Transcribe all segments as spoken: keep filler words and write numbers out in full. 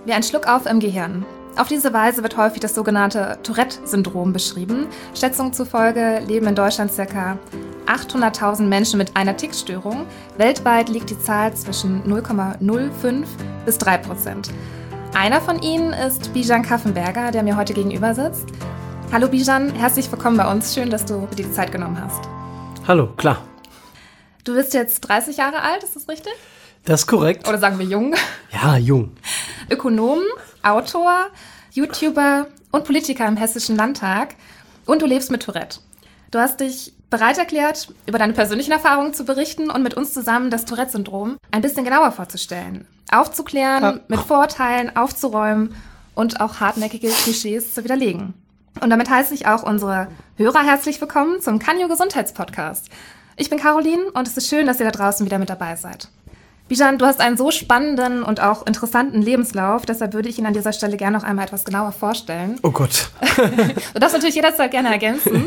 Wie ein Schluck auf im Gehirn. Auf diese Weise wird häufig das sogenannte Tourette-Syndrom beschrieben. Schätzungen zufolge leben in Deutschland ca. achthunderttausend Menschen mit einer Tickstörung. Weltweit liegt die Zahl zwischen null Komma null fünf bis drei Prozent. Einer von ihnen ist Bijan Kaffenberger, der mir heute gegenüber sitzt. Hallo Bijan, herzlich willkommen bei uns. Schön, dass du dir die Zeit genommen hast. Hallo, klar. Du bist jetzt dreißig Jahre alt, ist das richtig? Das ist korrekt. Oder sagen wir jung? Ja, jung. Ökonom, Autor, YouTuber und Politiker im Hessischen Landtag. Und du lebst mit Tourette. Du hast dich bereit erklärt, über deine persönlichen Erfahrungen zu berichten und mit uns zusammen das Tourette-Syndrom ein bisschen genauer vorzustellen. Aufzuklären, ja. mit Vorurteilen aufzuräumen und auch hartnäckige Klischees zu widerlegen. Und damit heiße ich auch unsere Hörer herzlich willkommen zum Canyo Gesundheitspodcast. Ich bin Caroline und es ist schön, dass ihr da draußen wieder mit dabei seid. Bijan, du hast einen so spannenden und auch interessanten Lebenslauf, deshalb würde ich ihn an dieser Stelle gerne noch einmal etwas genauer vorstellen. Oh Gott. Du darfst natürlich jederzeit gerne ergänzen.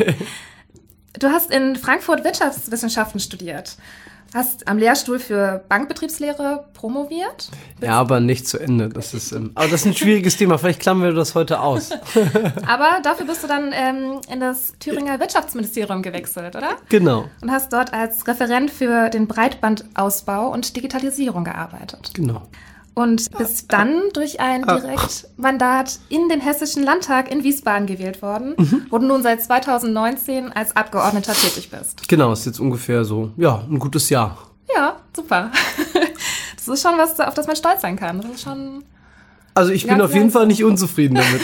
Du hast in Frankfurt Wirtschaftswissenschaften studiert, hast am Lehrstuhl für Bankbetriebslehre promoviert. Ja, aber nicht zu Ende. Das ist, ähm, aber das ist ein schwieriges Thema. Vielleicht klammern wir das heute aus. Aber dafür bist du dann ähm, in das Thüringer Wirtschaftsministerium gewechselt, oder? Genau. Und hast dort als Referent für den Breitbandausbau und Digitalisierung gearbeitet. Genau. Und bist dann durch ein Direktmandat in den Hessischen Landtag in Wiesbaden gewählt worden, mhm. wo du nun seit zweitausendneunzehn als Abgeordneter tätig bist. Genau, ist jetzt ungefähr so, ja, ein gutes Jahr. Ja, super. Das ist schon was, auf das man stolz sein kann. Das ist schon also ich bin auf jeden Fall nicht unzufrieden damit.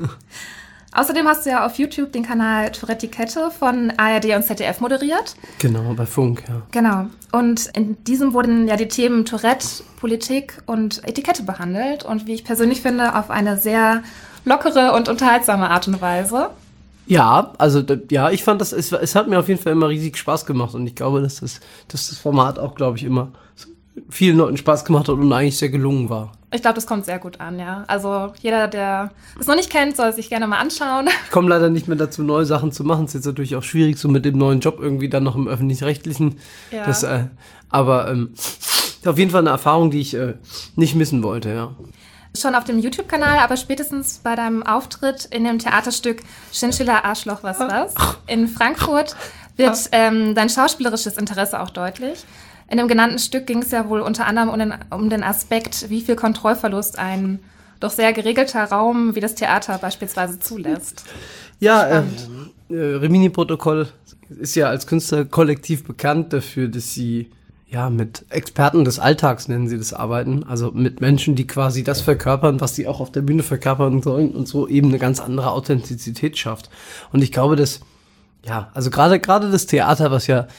Außerdem hast du ja auf YouTube den Kanal Tourette-Etikette von A R D und Z D F moderiert. Genau, bei Funk, ja. Genau. Und in diesem wurden ja die Themen Tourette, Politik und Etikette behandelt. Und wie ich persönlich finde, auf eine sehr lockere und unterhaltsame Art und Weise. Ja, also ja, ich fand das, es, es hat mir auf jeden Fall immer riesig Spaß gemacht. Und ich glaube, dass das, dass das Format auch, glaube ich, immer vielen Leuten Spaß gemacht hat und eigentlich sehr gelungen war. Ich glaube, das kommt sehr gut an, ja. Also jeder, der es noch nicht kennt, soll es sich gerne mal anschauen. Ich komme leider nicht mehr dazu, neue Sachen zu machen. Es ist jetzt natürlich auch schwierig, so mit dem neuen Job irgendwie dann noch im Öffentlich-Rechtlichen. Ja. Das, äh, aber ähm, auf jeden Fall eine Erfahrung, die ich äh, nicht missen wollte, ja. Schon auf dem YouTube-Kanal, aber spätestens bei deinem Auftritt in dem Theaterstück Chinchilla Arschloch was was in Frankfurt wird ähm, dein schauspielerisches Interesse auch deutlich. In dem genannten Stück ging es ja wohl unter anderem um den, um den Aspekt, wie viel Kontrollverlust ein doch sehr geregelter Raum wie das Theater beispielsweise zulässt. Ja, äh, äh, Rimini-Protokoll ist ja als Künstlerkollektiv bekannt dafür, dass sie ja mit Experten des Alltags, nennen sie das, arbeiten. Also mit Menschen, die quasi das verkörpern, was sie auch auf der Bühne verkörpern sollen und so eben eine ganz andere Authentizität schafft. Und ich glaube, dass, ja, also gerade gerade das Theater, was ja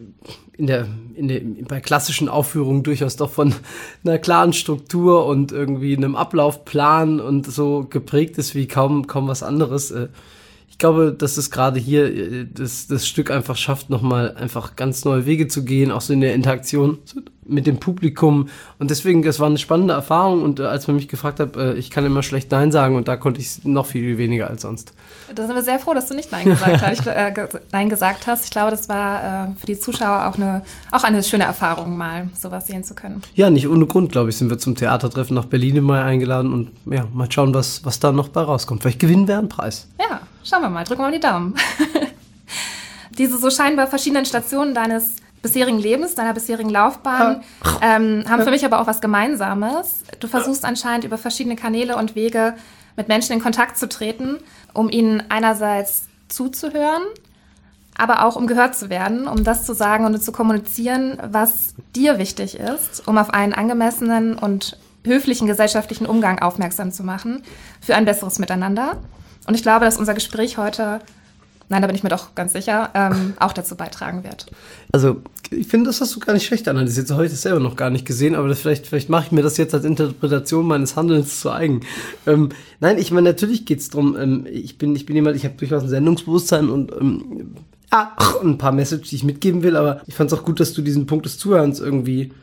in der, in der, bei klassischen Aufführungen durchaus doch von einer klaren Struktur und irgendwie einem Ablaufplan und so geprägt ist wie kaum, kaum was anderes. Ich glaube, dass es gerade hier das, das Stück einfach schafft, nochmal einfach ganz neue Wege zu gehen, auch so in der Interaktion mit dem Publikum. Und deswegen, das war eine spannende Erfahrung. Und als man mich gefragt hat, ich kann immer schlecht Nein sagen und da konnte ich noch viel weniger als sonst. Da sind wir sehr froh, dass du nicht Nein gesagt hast. Ich, äh, Nein gesagt hast. Ich glaube, das war äh, für die Zuschauer auch eine, auch eine schöne Erfahrung, mal sowas sehen zu können. Ja, nicht ohne Grund, glaube ich, sind wir zum Theatertreffen nach Berlin im Mai eingeladen und ja, mal schauen, was, was da noch bei rauskommt. Vielleicht gewinnen wir einen Preis. Ja, schauen wir mal. Drücken wir mal die Daumen. Diese so scheinbar verschiedenen Stationen deines bisherigen Lebens, deiner bisherigen Laufbahn, ähm, haben für mich aber auch was Gemeinsames. Du versuchst anscheinend über verschiedene Kanäle und Wege mit Menschen in Kontakt zu treten, um ihnen einerseits zuzuhören, aber auch um gehört zu werden, um das zu sagen und zu kommunizieren, was dir wichtig ist, um auf einen angemessenen und höflichen gesellschaftlichen Umgang aufmerksam zu machen für ein besseres Miteinander. Und ich glaube, dass unser Gespräch heute, nein, da bin ich mir doch ganz sicher, ähm, auch dazu beitragen wird. Also ich finde, das hast du gar nicht schlecht analysiert. Das habe ich das selber noch gar nicht gesehen, aber das vielleicht, vielleicht mache ich mir das jetzt als Interpretation meines Handelns zu eigen. Ähm, nein, ich meine, natürlich geht es darum, ähm, ich bin, ich bin jemand, ich habe durchaus ein Sendungsbewusstsein und ähm, ah, ein paar Messages, die ich mitgeben will, aber ich fand es auch gut, dass du diesen Punkt des Zuhörens irgendwie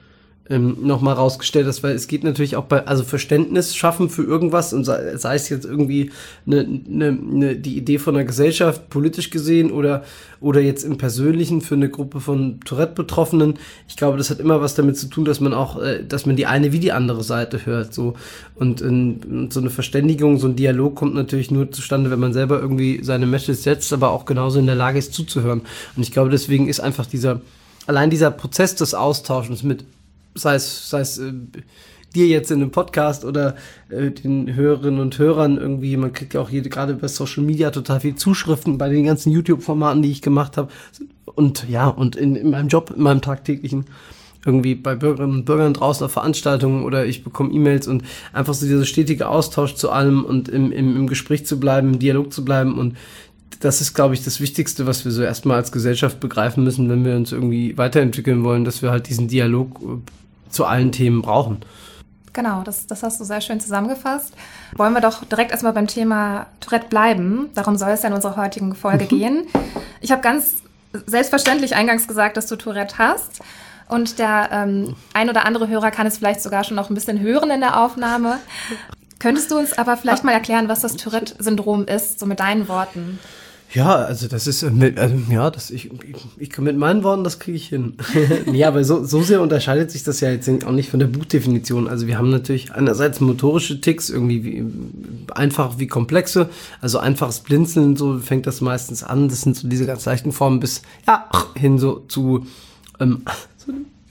ähm, nochmal rausgestellt hast, weil es geht natürlich auch bei, also Verständnis schaffen für irgendwas und sei, sei es jetzt irgendwie eine, eine, eine, die Idee von einer Gesellschaft, politisch gesehen oder, oder jetzt im Persönlichen für eine Gruppe von Tourette-Betroffenen. Ich glaube, das hat immer was damit zu tun, dass man auch, äh, dass man die eine wie die andere Seite hört, so. Und, ähm, und so eine Verständigung, so ein Dialog kommt natürlich nur zustande, wenn man selber irgendwie seine Message setzt, aber auch genauso in der Lage ist zuzuhören. Und ich glaube, deswegen ist einfach dieser, allein dieser Prozess des Austauschens mit, sei es, sei es äh, dir jetzt in einem Podcast oder äh, den Hörerinnen und Hörern irgendwie, man kriegt ja auch jede, gerade bei Social Media total viel Zuschriften bei den ganzen YouTube-Formaten, die ich gemacht habe und ja, und in, in meinem Job, in meinem tagtäglichen, irgendwie bei Bürgerinnen und Bürgern draußen auf Veranstaltungen oder ich bekomme E-Mails und einfach so dieser stetige Austausch zu allem und im, im, im Gespräch zu bleiben, im Dialog zu bleiben und das ist, glaube ich, das Wichtigste, was wir so erstmal als Gesellschaft begreifen müssen, wenn wir uns irgendwie weiterentwickeln wollen, dass wir halt diesen Dialog zu allen Themen brauchen. Genau, das, das hast du sehr schön zusammengefasst. Wollen wir doch direkt erstmal beim Thema Tourette bleiben. Darum soll es ja in unserer heutigen Folge gehen. Ich habe ganz selbstverständlich eingangs gesagt, dass du Tourette hast. Und der ähm, ein oder andere Hörer kann es vielleicht sogar schon noch ein bisschen hören in der Aufnahme. Könntest du uns aber vielleicht mal erklären, was das Tourette-Syndrom ist, so mit deinen Worten? Ja, also das ist, mit, also, ja, das ich, ich, ich mit meinen Worten, das kriege ich hin. Ja, aber so, so sehr unterscheidet sich das ja jetzt auch nicht von der Buchdefinition. Also wir haben natürlich einerseits motorische Ticks, irgendwie wie, einfach wie komplexe, also einfaches Blinzeln, so fängt das meistens an. Das sind so diese ganz leichten Formen bis, ja, hin so zu, ähm, so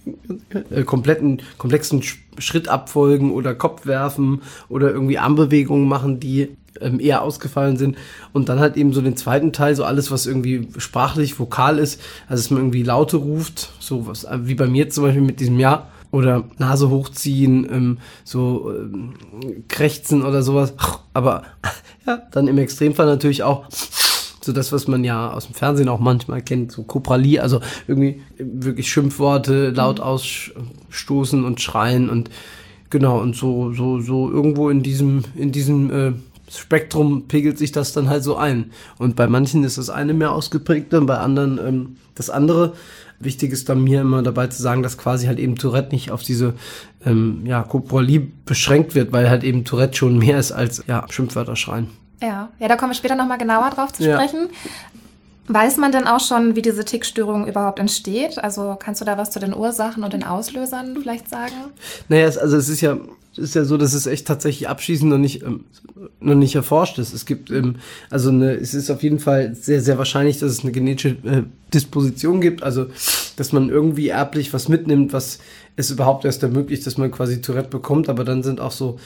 äh, kompletten, komplexen Schrittabfolgen oder Kopfwerfen oder irgendwie Armbewegungen machen, die ähm, eher ausgefallen sind. Und dann halt eben so den zweiten Teil, so alles, was irgendwie sprachlich, vokal ist, also dass man irgendwie Laute ruft, so was, wie bei mir zum Beispiel mit diesem Ja, oder Nase hochziehen, ähm, so ähm, krächzen oder sowas. Aber ja, dann im Extremfall natürlich auch so das, was man ja aus dem Fernsehen auch manchmal kennt, so Kopralie, also irgendwie wirklich Schimpfworte laut ausstoßen und schreien und genau, und so, so, so irgendwo in diesem, in diesem äh, Spektrum pegelt sich das dann halt so ein. Und bei manchen ist das eine mehr ausgeprägt, dann bei anderen ähm, das andere. Wichtig ist dann mir immer dabei zu sagen, dass quasi halt eben Tourette nicht auf diese ähm, ja, Kopralie beschränkt wird, weil halt eben Tourette schon mehr ist als ja, Schimpfwörter schreien. Ja, ja, da kommen wir später nochmal genauer drauf zu sprechen. Ja. Weiß man denn auch schon, wie diese Tickstörung überhaupt entsteht? Also kannst du da was zu den Ursachen und den Auslösern vielleicht sagen? Naja, es, also es ist ja, es ist ja so, dass es echt tatsächlich abschließend noch nicht, ähm, noch nicht erforscht ist. Es gibt, ähm, also eine, es ist auf jeden Fall sehr, sehr wahrscheinlich, dass es eine genetische äh, Disposition gibt, also dass man irgendwie erblich was mitnimmt, was es überhaupt erst ermöglicht, dass man quasi Tourette bekommt, aber dann sind auch so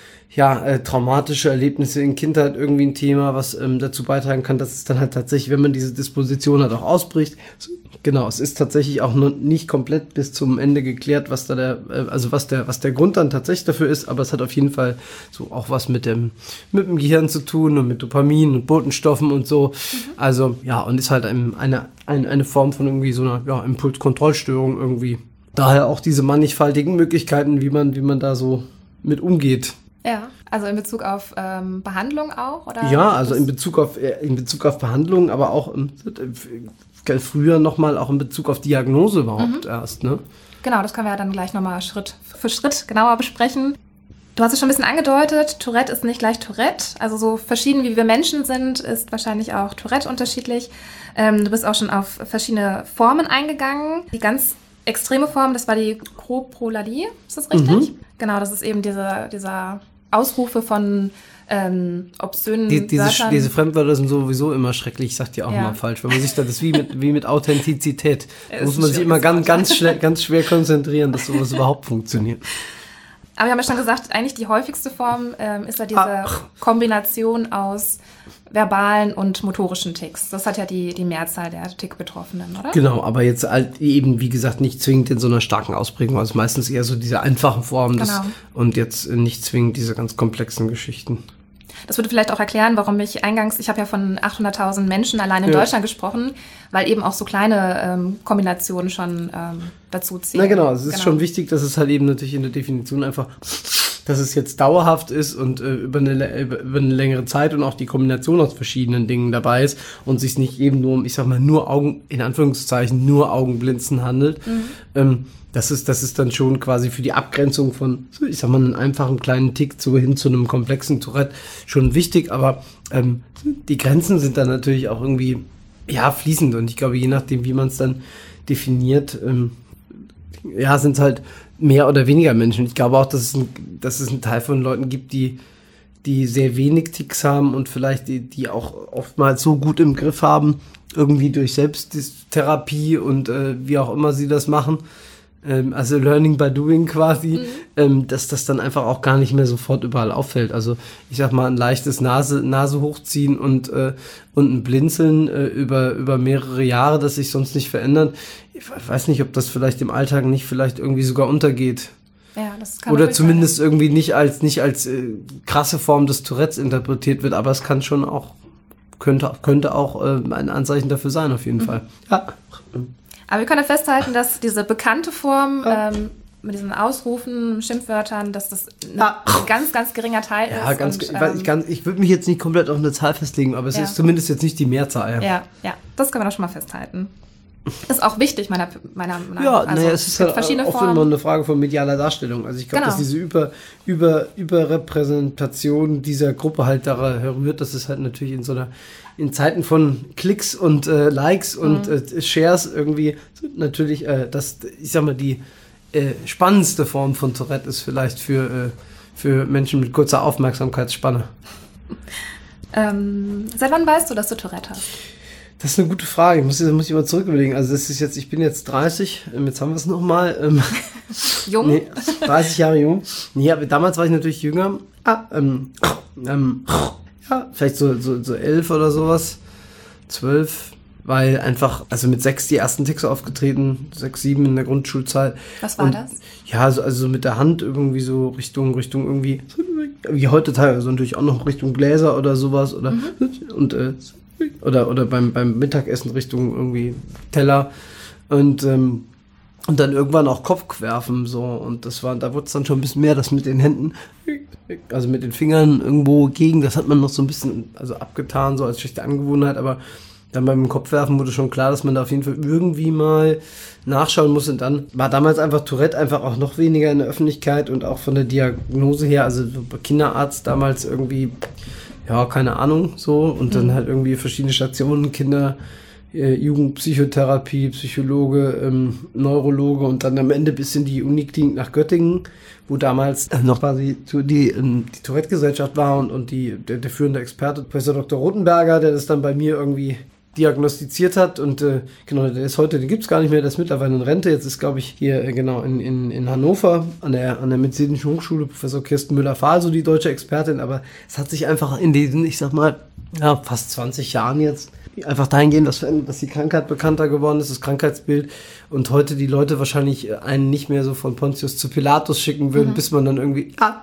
ja, äh, traumatische Erlebnisse in Kindheit irgendwie ein Thema, was ähm, dazu beitragen kann, dass es dann halt tatsächlich, wenn man diese Disposition hat, auch ausbricht. Genau, es ist tatsächlich auch noch nicht komplett bis zum Ende geklärt, was da der, äh, also was der, was der Grund dann tatsächlich dafür ist, aber es hat auf jeden Fall so auch was mit dem, mit dem Gehirn zu tun und mit Dopamin und Botenstoffen und so. Mhm. Also, ja, und ist halt ein, eine, eine, eine Form von irgendwie so einer, ja, Impulskontrollstörung irgendwie. Daher auch diese mannigfaltigen Möglichkeiten, wie man, wie man da so mit umgeht. Ja, also in Bezug auf ähm, Behandlung auch? Oder ja, also in Bezug auf in Bezug auf Behandlung, aber auch ähm, früher nochmal auch in Bezug auf Diagnose überhaupt mhm. erst, ne? Genau, das können wir ja dann gleich nochmal Schritt für Schritt genauer besprechen. Du hast es schon ein bisschen angedeutet, Tourette ist nicht gleich Tourette. Also so verschieden wie wir Menschen sind, ist wahrscheinlich auch Tourette unterschiedlich. Ähm, du bist auch schon auf verschiedene Formen eingegangen. Die ganz extreme Form, das war die Koprolalie, ist das richtig? Mhm. Genau, das ist eben diese, dieser Ausrufe von ähm, obszönen die, diese, Wörtern. Diese Fremdwörter sind sowieso immer schrecklich, ich sag dir auch ja. mal falsch, weil man sich da, das ist wie mit, wie mit Authentizität. Da muss man sich immer ganz, ganz, schwer, ganz schwer konzentrieren, dass sowas überhaupt funktioniert. Aber wir haben ja schon gesagt, eigentlich die häufigste Form ähm, ist ja diese Ach. Kombination aus verbalen und motorischen Ticks. Das hat ja die, die Mehrzahl der Tick-Betroffenen, oder? Genau, aber jetzt halt eben, wie gesagt, nicht zwingend in so einer starken Ausprägung. Also meistens eher so diese einfachen Formen des, genau. und jetzt nicht zwingend diese ganz komplexen Geschichten. Das würde vielleicht auch erklären, warum ich eingangs, ich habe ja von achthunderttausend Menschen allein in ja. Deutschland gesprochen, weil eben auch so kleine ähm, Kombinationen schon ähm, dazu ziehen. Na genau, es ist genau. schon wichtig, dass es halt eben natürlich in der Definition einfach dass es jetzt dauerhaft ist und äh, über, eine, über eine längere Zeit und auch die Kombination aus verschiedenen Dingen dabei ist und sich nicht eben nur um, ich sag mal, nur Augen, in Anführungszeichen, nur Augenblinzen handelt. Mhm. Ähm, das ist, das ist dann schon quasi für die Abgrenzung von, ich sag mal, einem einfachen kleinen Tick zu, hin zu einem komplexen Tourette schon wichtig, aber ähm, die Grenzen sind dann natürlich auch irgendwie, ja, fließend und ich glaube, je nachdem, wie man es dann definiert, ähm, ja, sind es halt mehr oder weniger Menschen. Ich glaube auch, dass es, ein, dass es einen Teil von Leuten gibt, die, die sehr wenig Ticks haben und vielleicht die, die auch oftmals so gut im Griff haben, irgendwie durch Selbsttherapie und äh, wie auch immer sie das machen, ähm, also Learning by Doing quasi, mhm. ähm, dass das dann einfach auch gar nicht mehr sofort überall auffällt. Also ich sag mal, ein leichtes Nase, Nase hochziehen und, äh, und ein Blinzeln äh, über, über mehrere Jahre, das sich sonst nicht verändert. Ich weiß nicht, ob das vielleicht im Alltag nicht vielleicht irgendwie sogar untergeht. Ja, das kann Oder zumindest sein. irgendwie nicht als, nicht als äh, krasse Form des Tourettes interpretiert wird, aber es kann schon auch, könnte, könnte auch äh, ein Anzeichen dafür sein, auf jeden mhm. Fall. Ja. Aber wir können ja festhalten, dass diese bekannte Form ja. ähm, mit diesen Ausrufen, Schimpfwörtern, dass das ein ja. ganz, ganz geringer Teil ja, ist. Ganz, und, ich, ähm, ich, kann, ich würde mich jetzt nicht komplett auf eine Zahl festlegen, aber es ja. ist zumindest jetzt nicht die Mehrzahl. Ja, ja, ja, das können wir doch schon mal festhalten. Ist auch wichtig, meiner meiner Meinung nach. Ja, also, naja, es ist halt verschiedene oft Formen. immer eine Frage von medialer Darstellung. Also ich glaube, genau. dass diese Über, Über, Überrepräsentation dieser Gruppe halt daran rührt, dass es halt natürlich in so einer, in Zeiten von Klicks und äh, Likes und mhm. äh, Shares irgendwie natürlich, äh, das, ich sag mal, die äh, spannendste Form von Tourette ist vielleicht für, äh, für Menschen mit kurzer Aufmerksamkeitsspanne. ähm, seit wann weißt du, dass du Tourette hast? Das ist eine gute Frage. Ich muss, muss ich mal zurück überlegen. Also das ist jetzt, ich bin jetzt dreißig, jetzt haben wir es nochmal. Ähm, jung? Nee, dreißig Jahre jung. Nee, aber damals war ich natürlich jünger. Ah, ähm, ähm, ja, vielleicht so, so, so elf oder sowas. Zwölf. Weil einfach, also mit sechs die ersten Ticks aufgetreten, sechs, sieben in der Grundschulzeit. Was war und, das? Ja, so, also mit der Hand irgendwie so Richtung, Richtung irgendwie, wie heute teilweise natürlich auch noch Richtung Gläser oder sowas oder, mhm. und, äh, Oder, oder beim, beim Mittagessen Richtung irgendwie Teller und, ähm, und dann irgendwann auch Kopf werfen, so. Und das war, da wurde es dann schon ein bisschen mehr, das mit den Händen, also mit den Fingern irgendwo gegen, das hat man noch so ein bisschen, also abgetan, so als schlechte Angewohnheit, aber dann beim Kopfwerfen wurde schon klar, dass man da auf jeden Fall irgendwie mal nachschauen muss. Und dann war damals einfach Tourette einfach auch noch weniger in der Öffentlichkeit und auch von der Diagnose her, also Kinderarzt damals irgendwie, ja, keine Ahnung, so. Und dann halt irgendwie verschiedene Stationen, Kinder, äh, Jugendpsychotherapie, Psychologe, ähm, Neurologe und dann am Ende bis in die Uniklinik nach Göttingen, wo damals noch quasi die, ähm, die Tourette-Gesellschaft war und, und die, der, der führende Experte, Professor Doktor Rothenberger, der das dann bei mir irgendwie diagnostiziert hat und äh, genau, der ist heute, den gibt's gar nicht mehr, der ist mittlerweile in Rente, jetzt ist, glaube ich, hier äh, genau in, in, in Hannover an der, an der Medizinischen Hochschule Professor Kirsten Müller-Fahl, so die deutsche Expertin, aber es hat sich einfach in diesen, ich sag mal, ja, fast zwanzig Jahren jetzt einfach dahingehend, dass, dass die Krankheit bekannter geworden ist, das Krankheitsbild und heute die Leute wahrscheinlich einen nicht mehr so von Pontius zu Pilatus schicken würden, mhm. bis man dann irgendwie ah,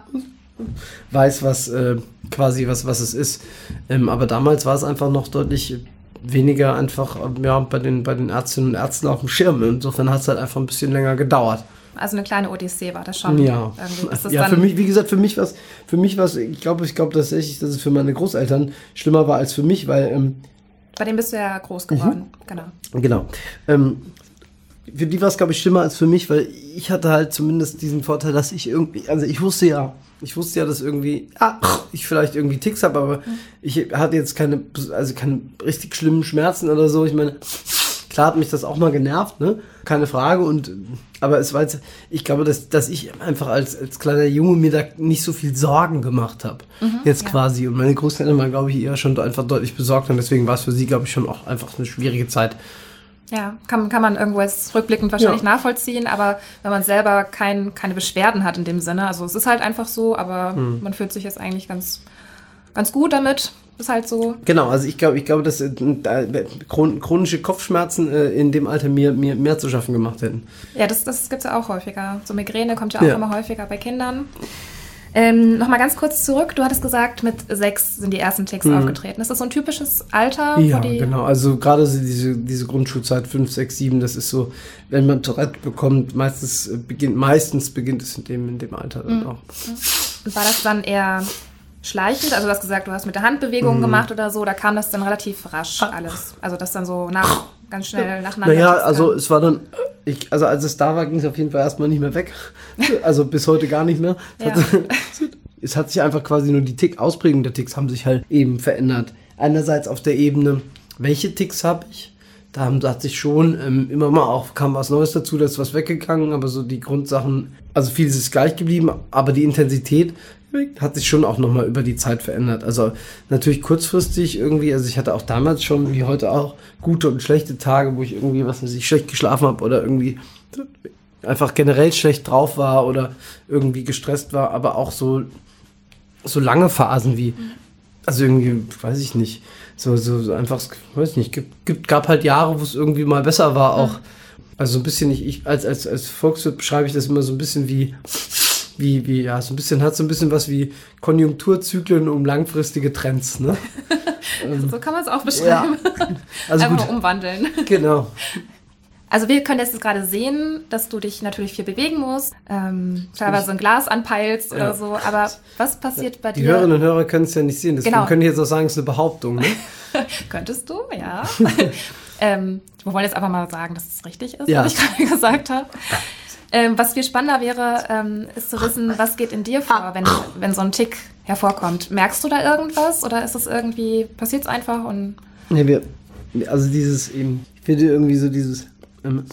weiß, was äh, quasi was, was es ist. Ähm, aber damals war es einfach noch deutlich weniger einfach ja, bei den, bei den Ärztinnen und Ärzten auf dem Schirm. Insofern hat es halt einfach ein bisschen länger gedauert. Also eine kleine Odyssee war das schon. Ja, ist das ja dann für mich, wie gesagt, für mich was, für mich was, ich glaube, ich glaube tatsächlich, dass es für meine Großeltern schlimmer war als für mich, weil ähm, bei dem bist du ja groß geworden, mhm. genau. Genau. Ähm, für die war es, glaube ich, schlimmer als für mich, weil ich hatte halt zumindest diesen Vorteil, dass ich irgendwie, also ich wusste ja, ich wusste ja, dass irgendwie, ah, ich vielleicht irgendwie Ticks habe, aber mhm. ich hatte jetzt keine, also keine richtig schlimmen Schmerzen oder so. Ich meine, klar hat mich das auch mal genervt, ne? Keine Frage. Und aber es war jetzt, ich glaube, dass, dass ich einfach als, als kleiner Junge mir da nicht so viel Sorgen gemacht habe. Mhm, jetzt ja. quasi. Und meine Großeltern waren, glaube ich, eher schon einfach deutlich besorgt. Und deswegen war es für sie, glaube ich, schon auch einfach eine schwierige Zeit. Ja, kann, kann man irgendwo jetzt rückblickend wahrscheinlich ja. nachvollziehen, aber wenn man selber kein, keine Beschwerden hat in dem Sinne, also es ist halt einfach so, aber hm. man fühlt sich jetzt eigentlich ganz, ganz gut damit, ist halt so. Genau, also ich glaube, ich glaube, dass äh, chronische Kopfschmerzen äh, in dem Alter mir, mir mehr zu schaffen gemacht hätten. Ja, das, das gibt's ja auch häufiger. So Migräne kommt ja auch ja. immer häufiger bei Kindern. Ähm, Nochmal ganz kurz zurück, du hattest gesagt, mit sechs sind die ersten Ticks mhm. aufgetreten. Ist das so ein typisches Alter? Ja, wo die genau. Also gerade diese, diese Grundschulzeit, fünf, sechs, sieben, das ist so, wenn man Tourette bekommt, meistens beginnt, meistens beginnt es in dem, in dem Alter dann mhm. auch. Und war das dann eher schleichend? Also du hast gesagt, du hast mit der Hand Bewegungen mhm. gemacht oder so, da kam das dann relativ rasch alles? Also das dann so nach, ganz schnell nacheinander? Naja, also es war dann, ich, also als es da war, ging es auf jeden Fall erstmal nicht mehr weg. Also bis heute gar nicht mehr. Es, ja. hat, es hat sich einfach quasi nur die Tick, Ausprägung der Ticks haben sich halt eben verändert. Einerseits auf der Ebene, welche Ticks habe ich? Da haben, hat sich schon ähm, immer mal auch, kam was Neues dazu, da ist was weggegangen, aber so die Grundsachen, also vieles ist gleich geblieben, aber die Intensität hat sich schon auch nochmal über die Zeit verändert. Also natürlich kurzfristig irgendwie, also ich hatte auch damals schon, wie heute auch, gute und schlechte Tage, wo ich irgendwie, was weiß ich, schlecht geschlafen habe oder irgendwie einfach generell schlecht drauf war oder irgendwie gestresst war, aber auch so, so lange Phasen wie, also irgendwie, weiß ich nicht, so, so, so einfach, weiß ich nicht, gibt, gibt, gab halt Jahre, wo es irgendwie mal besser war auch. Also so ein bisschen, ich, ich als, als, als Volkswirt beschreibe ich das immer so ein bisschen wie, wie, wie, ja, so ein bisschen, hat so ein bisschen was wie Konjunkturzyklen um langfristige Trends, ne? So kann man es auch beschreiben. Ja. Also einfach gut. Umwandeln. Genau. Also wir können jetzt gerade sehen, dass du dich natürlich viel bewegen musst, ähm, teilweise ein Glas anpeilst oder ja. so, aber was passiert bei Die dir? Die Hörerinnen und Hörer können es ja nicht sehen, deswegen genau. können die jetzt auch sagen, es ist eine Behauptung, ne? Könntest du, ja. ähm, wir wollen jetzt einfach mal sagen, dass es richtig ist, ja. was ich gerade gesagt habe. Ähm, was viel spannender wäre, ähm, ist zu wissen, was geht in dir vor, wenn, wenn so ein Tick hervorkommt. Merkst du da irgendwas oder ist es irgendwie, passiert es einfach und... Nee, wir, also dieses eben, ich finde irgendwie so dieses, ähm,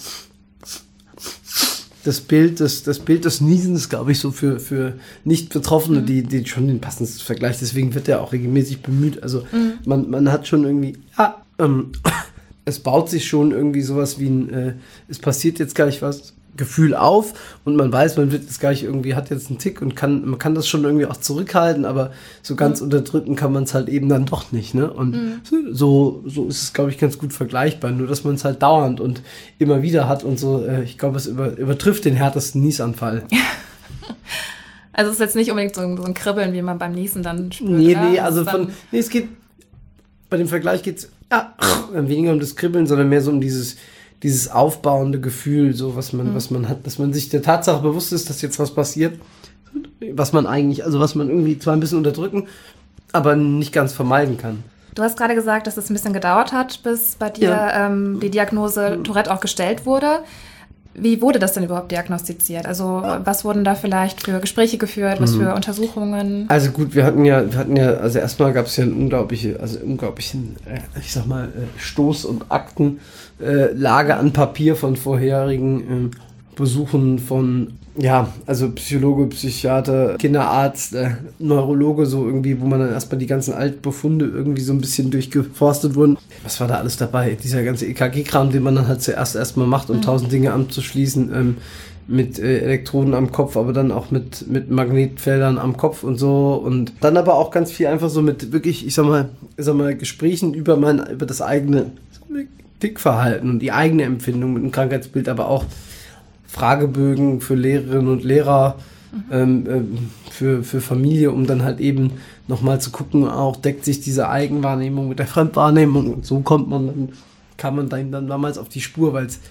das Bild des, das Bild des Niesens, glaube ich, so für, für Nicht-Betroffene, mhm. die, die schon den passendsten Vergleich, deswegen wird der auch regelmäßig bemüht. Also mhm. man, man hat schon irgendwie, ja, ähm, es baut sich schon irgendwie sowas wie ein, äh, es passiert jetzt gleich was, Gefühl auf und man weiß, man wird jetzt gleich irgendwie, hat jetzt einen Tick und kann, man kann das schon irgendwie auch zurückhalten, aber so ganz mhm. unterdrücken kann man es halt eben dann doch nicht, ne? Und mhm. so, so ist es, glaube ich, ganz gut vergleichbar, nur dass man es halt dauernd und immer wieder hat und so, äh, ich glaube, es über, übertrifft den härtesten Niesanfall. Also es ist jetzt nicht unbedingt so ein, so ein Kribbeln, wie man beim Niesen dann spürt. Nee, oder? nee, also von, nee, es geht, bei dem Vergleich geht es ja, weniger um das Kribbeln, sondern mehr so um dieses dieses aufbauende Gefühl, so was man, mhm. was man hat, dass man sich der Tatsache bewusst ist, dass jetzt was passiert, was man eigentlich, also was man irgendwie zwar ein bisschen unterdrücken, aber nicht ganz vermeiden kann. Du hast gerade gesagt, dass es ein bisschen gedauert hat, bis bei dir ja. ähm, die Diagnose Tourette auch gestellt wurde. Wie wurde das denn überhaupt diagnostiziert? Also was wurden da vielleicht für Gespräche geführt, was für Untersuchungen? Also gut, wir hatten ja, wir hatten ja, also erstmal gab es ja einen unglaubliche, also unglaublichen, äh, ich sag mal, äh, Stoß- und Aktenlage äh, an Papier von vorherigen äh, Besuchen von, ja, also Psychologe, Psychiater, Kinderarzt, äh, Neurologe, so irgendwie, wo man dann erstmal die ganzen Altbefunde irgendwie so ein bisschen durchgeforstet wurden. Was war da alles dabei? Dieser ganze E K G-Kram, den man dann halt zuerst erstmal macht, um mhm. tausend Dinge anzuschließen, ähm, mit äh, Elektroden am Kopf, aber dann auch mit, mit Magnetfeldern am Kopf und so. Und dann aber auch ganz viel einfach so mit wirklich, ich sag mal, ich sag mal Gesprächen über mein, über das eigene Tickverhalten und die eigene Empfindung mit dem Krankheitsbild, aber auch Fragebögen für Lehrerinnen und Lehrer, mhm. ähm, ähm, für, für Familie, um dann halt eben nochmal zu gucken, auch deckt sich diese Eigenwahrnehmung mit der Fremdwahrnehmung und so kommt man dann, kam man dann, dann damals auf die Spur, weil es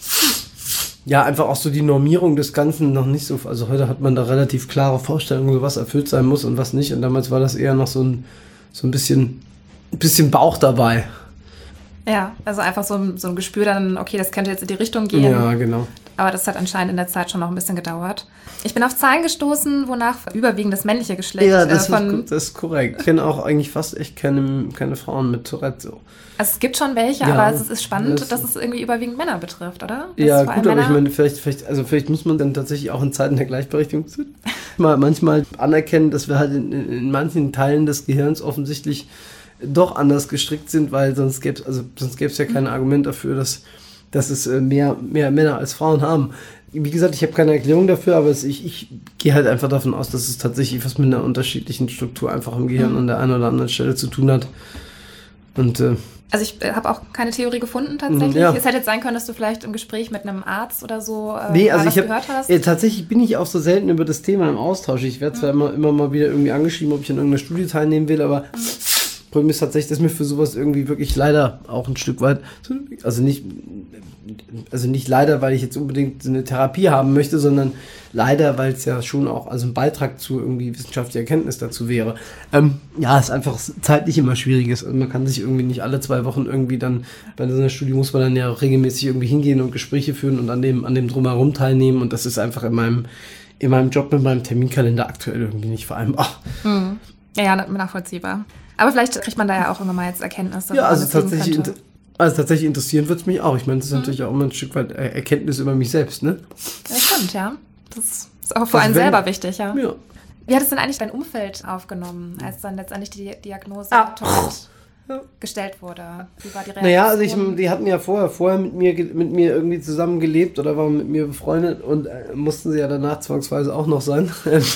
ja einfach auch so die Normierung des Ganzen noch nicht so, also heute hat man da relativ klare Vorstellungen, so was erfüllt sein muss und was nicht und damals war das eher noch so ein, so ein bisschen, ein bisschen Bauch dabei. Ja, also einfach so ein, so ein Gespür dann, okay, das könnte jetzt in die Richtung gehen. Ja, genau. Aber das hat anscheinend in der Zeit schon noch ein bisschen gedauert. Ich bin auf Zahlen gestoßen, wonach überwiegend das männliche Geschlecht ja, das äh, von... Ist, das ist korrekt. Ich kenne auch eigentlich fast echt keine, keine Frauen mit Tourette so. Also es gibt schon welche, ja, aber es ist spannend, das dass es irgendwie überwiegend Männer betrifft, oder? Das ja, gut, aber Männer. Ich meine, vielleicht, vielleicht, also vielleicht muss man dann tatsächlich auch in Zeiten der Gleichberechtigung mal manchmal anerkennen, dass wir halt in, in manchen Teilen des Gehirns offensichtlich doch anders gestrickt sind, weil sonst gäbe es also sonst gäbe es ja kein Argument dafür, dass, dass es mehr, mehr Männer als Frauen haben. Wie gesagt, ich habe keine Erklärung dafür, aber es, ich, ich gehe halt einfach davon aus, dass es tatsächlich was mit einer unterschiedlichen Struktur einfach im Gehirn mhm. an der einen oder anderen Stelle zu tun hat. Und äh, also ich äh, habe auch keine Theorie gefunden tatsächlich. Ja. Es hätte jetzt sein können, dass du vielleicht im Gespräch mit einem Arzt oder so äh, nee, also was ich hab, gehört hast. Äh, tatsächlich bin ich auch so selten über das Thema im Austausch. Ich werde zwar mhm. immer, immer mal wieder irgendwie angeschrieben, ob ich an irgendeiner Studie teilnehmen will, aber mhm. Problem ist tatsächlich, dass mir für sowas irgendwie wirklich leider auch ein Stück weit, also nicht, also nicht leider, weil ich jetzt unbedingt eine Therapie haben möchte, sondern leider, weil es ja schon auch also ein Beitrag zu irgendwie wissenschaftlicher Erkenntnis dazu wäre. Ähm, ja, es einfach zeitlich immer schwierig ist. Also man kann sich irgendwie nicht alle zwei Wochen irgendwie dann, bei so einer Studie muss man dann ja regelmäßig irgendwie hingehen und Gespräche führen und an dem, an dem Drumherum teilnehmen und das ist einfach in meinem, in meinem Job mit meinem Terminkalender aktuell irgendwie nicht vereinbar. Mhm. Ja, ja, nachvollziehbar. Aber vielleicht kriegt man da ja auch immer mal jetzt Erkenntnisse. Ja, also tatsächlich, inter- also tatsächlich interessieren wird es mich auch. Ich meine, das ist mhm. natürlich auch immer ein Stück weit Erkenntnis über mich selbst, ne? Ja, stimmt, ja. Das ist auch für also einen wenn, selber wichtig, ja. ja. Wie hat es denn eigentlich dein Umfeld aufgenommen, als dann letztendlich die Diagnose ah. ja. gestellt wurde? Wie war die Reaktion? Naja, also ich, die hatten ja vorher, vorher mit mir, mit mir irgendwie zusammen gelebt oder waren mit mir befreundet und äh, mussten sie ja danach zwangsweise auch noch sein.